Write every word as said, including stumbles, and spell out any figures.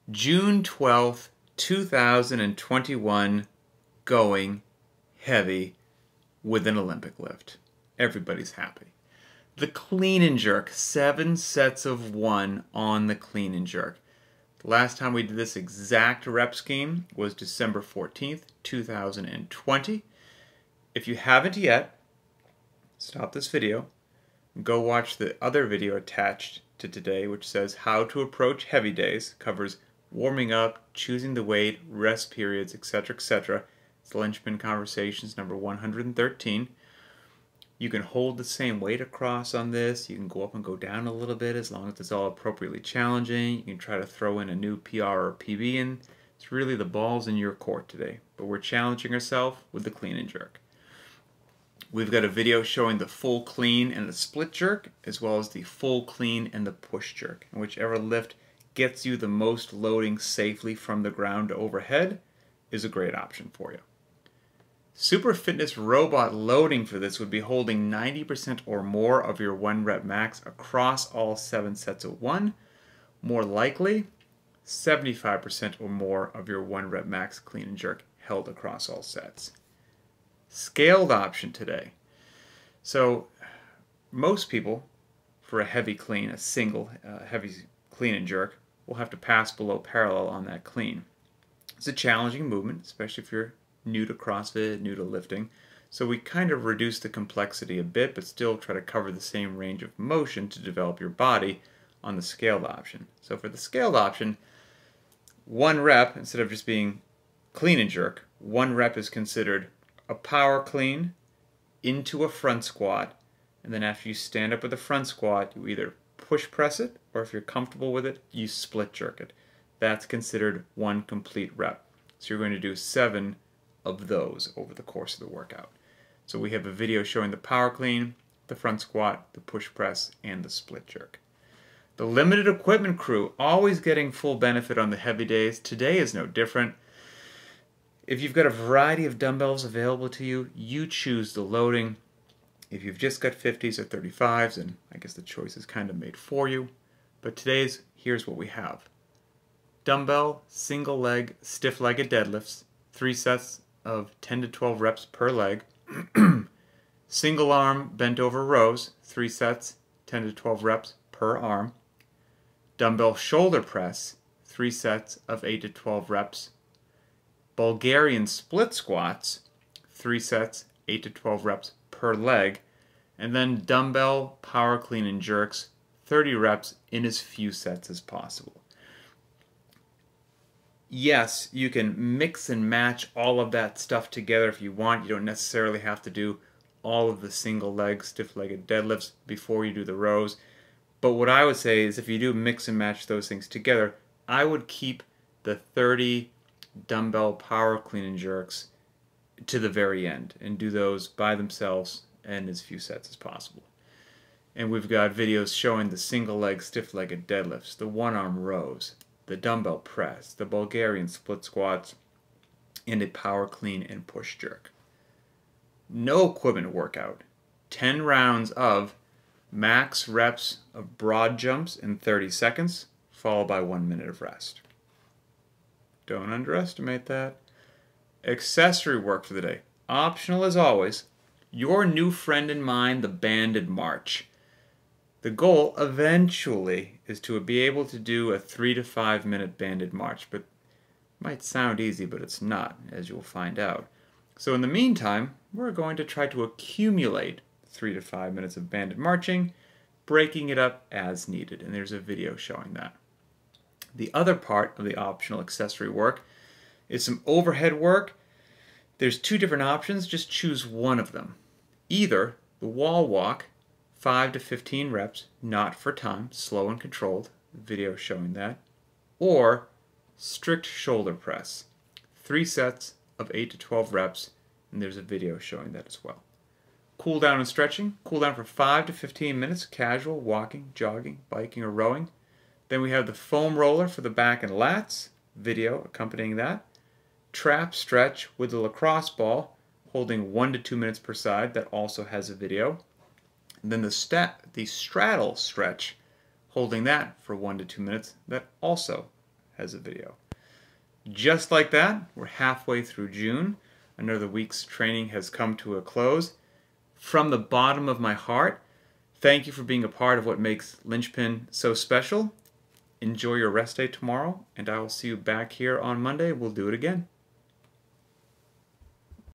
June twelfth, two thousand twenty-one, going heavy with an Olympic lift. Everybody's happy. The clean and jerk, seven sets of one on the clean and jerk. The last time we did this exact rep scheme was December fourteenth, two thousand twenty. If you haven't yet, stop this video and go watch the other video attached to today, which says how to approach heavy days. Covers warming up, choosing the weight, rest periods, etc, et cetera. It's Linchpin Conversations number one hundred thirteen. You can hold the same weight across on this. You can go up and go down a little bit as long as it's all appropriately challenging. You can try to throw in a new P R or P B in. It's really the ball's in your court today. But we're challenging ourselves with the clean and jerk. We've got a video showing the full clean and the split jerk, as well as the full clean and the push jerk. And whichever lift gets you the most loading safely from the ground to overhead is a great option for you. Super Fitness robot loading for this would be holding ninety percent or more of your one rep max across all seven sets of one. More likely, seventy-five percent or more of your one rep max clean and jerk held across all sets. Scaled option today. So most people, for a heavy clean, a single uh, heavy clean and jerk, will have to pass below parallel on that clean. It's a challenging movement, especially if you're new to CrossFit, new to lifting. So we kind of reduce the complexity a bit, but still try to cover the same range of motion to develop your body on the scaled option. So for the scaled option, one rep, instead of just being clean and jerk, one rep is considered a power clean into a front squat, and then after you stand up with a front squat, you either push press it, or if you're comfortable with it, you split jerk it. That's considered one complete rep. So you're going to do seven of those over the course of the workout. So we have a video showing the power clean, the front squat, the push press, and the split jerk. The limited equipment crew, always getting full benefit on the heavy days. Today is no different. If you've got a variety of dumbbells available to you, you choose the loading. If you've just got fifties or thirty-fives, and I guess the choice is kind of made for you. But today's, here's what we have. Dumbbell, single leg, stiff-legged deadlifts, three sets of ten to twelve reps per leg. Single arm bent over rows, three sets, ten to twelve reps per arm. Dumbbell shoulder press, three sets of eight to twelve reps. Bulgarian split squats, three sets, eight to twelve reps per leg. And then dumbbell power clean and jerks, thirty reps in as few sets as possible. Yes, you can mix and match all of that stuff together if you want. You don't necessarily have to do all of the single leg stiff-legged deadlifts before you do the rows. But what I would say is if you do mix and match those things together, I would keep the thirty dumbbell power clean and jerks to the very end and do those by themselves and as few sets as possible. And we've got videos showing the single leg stiff-legged deadlifts, the one-arm rows, the dumbbell press, the Bulgarian split squats, and a power clean and push jerk. No equipment workout. ten rounds of max reps of broad jumps in thirty seconds, followed by one minute of rest. Don't underestimate that. Accessory work for the day. Optional as always. Your new friend in mine, the banded march. The goal eventually is to be able to do a three to five minute banded march, but it might sound easy, but it's not, as you'll find out. So in the meantime, we're going to try to accumulate three to five minutes of banded marching, breaking it up as needed, and there's a video showing that. The other part of the optional accessory work is some overhead work. There's two different options, just choose one of them. Either the wall walk, five to fifteen reps, not for time, slow and controlled, video showing that, or strict shoulder press, three sets of eight to twelve reps, and there's a video showing that as well. Cool down and stretching, cool down for five to fifteen minutes, casual, walking, jogging, biking, or rowing. Then we have the foam roller for the back and lats, video accompanying that. Trap stretch with the lacrosse ball, holding one to two minutes per side, that also has a video. And then the, stat, the straddle stretch, holding that for one to two minutes, that also has a video. Just like that, we're halfway through June. Another week's training has come to a close. From the bottom of my heart, thank you for being a part of what makes Linchpin so special. Enjoy your rest day tomorrow, and I will see you back here on Monday. We'll do it again.